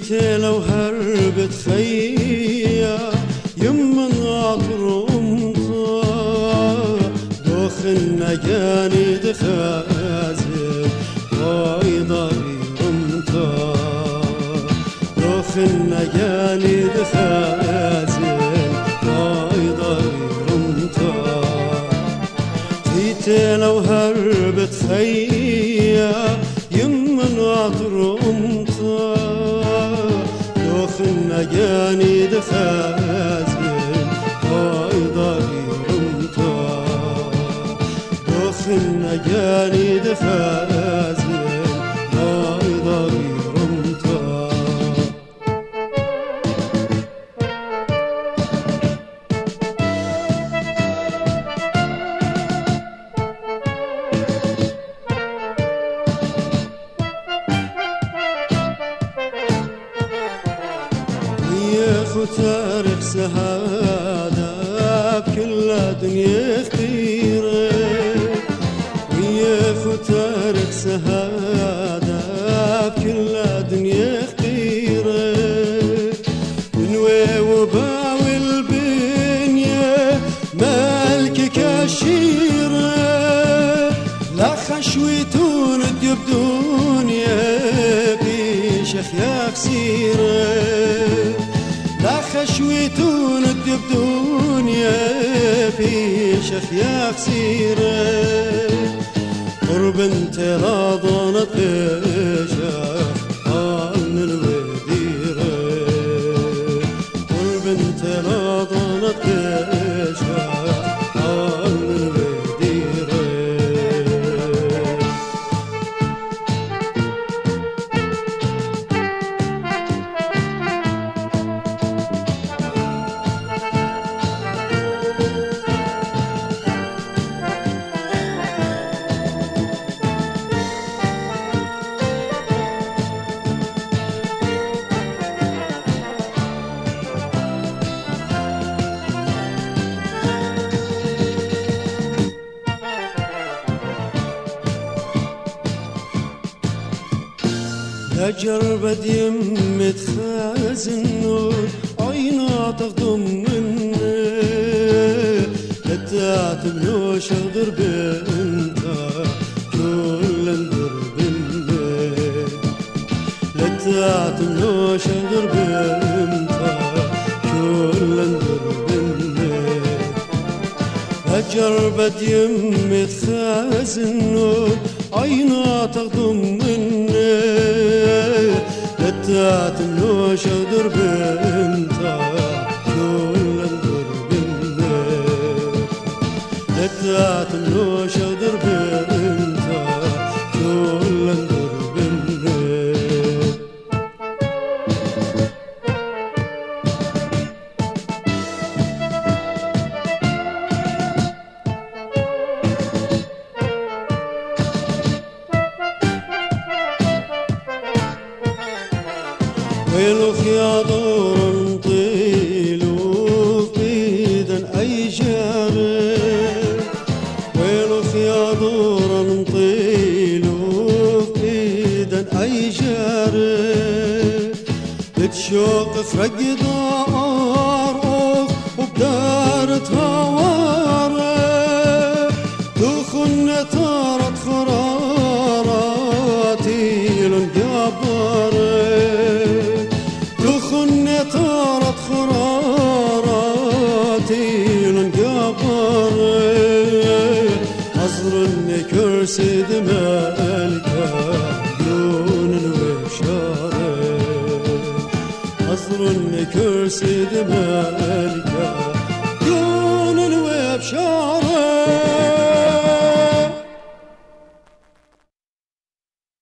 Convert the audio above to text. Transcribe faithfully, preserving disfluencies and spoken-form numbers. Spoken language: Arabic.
تيتا لو هربت خيا يمن عطر أمطا دوخ النجاني دخازل وايضا أمطا دوخ النجاني دخازل وايضا أمطا تيتا لو هربت خيا يمن عطر أمطا دوخ النجاني دخازل وايضا أمطا دوخ النجاني دخازل وايضا أمطا وياخو تاريخ سهادة بكل دنيا كثيرة وياخو تاريخ سهادة بكل دنيا كثيرة نوي وباوي البنية مالك كشيرة لا خشويتون الدب دنيا بيشخ يا خسيرة لا خشويتون الدب دنيا بيشخ يا خسيرة قرب انت راضنت بيشخ عن الوديرة قرب انت راضنت بيشخ عن الوديرة لا جربت يم تخازن النور عينا تخدم مني لا تعتبلو شغدر بنت كل ندر بني لا تعتبلو شغدر بنت كل ندر بني لا جربت يم تخازن النور عينا تخدم مني لتعتملو شغدر بنتا كل ندر بني لتعتملو شغدر بنتا كل ندر بني ويلوخ يا دور نطيلو بيدن اي جاري ويلوخ يا دور نطيلو بيدن اي جاري بتشوق فرق دار وبدار تهواري دخلنا طارت خراراتي لنقبري دخلنا طارت خراراتي لنقبري أزرني كرسي دمالكا دون الوشاري أزرني كرسي دمالكا دون الوشاري